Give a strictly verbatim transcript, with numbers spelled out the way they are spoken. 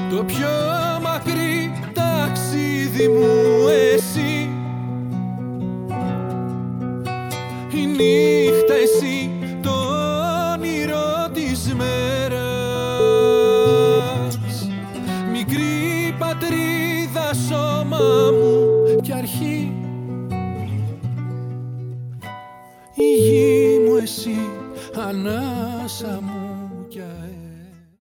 Το πιο μακρύ ταξίδι μου εσύ. Η νύχτα εσύ, το όνειρο της μέρας. Μικρή πατρίδα, σώμα μου κι αρχή. Η γη μου εσύ, ανάσα μου κι αέρα.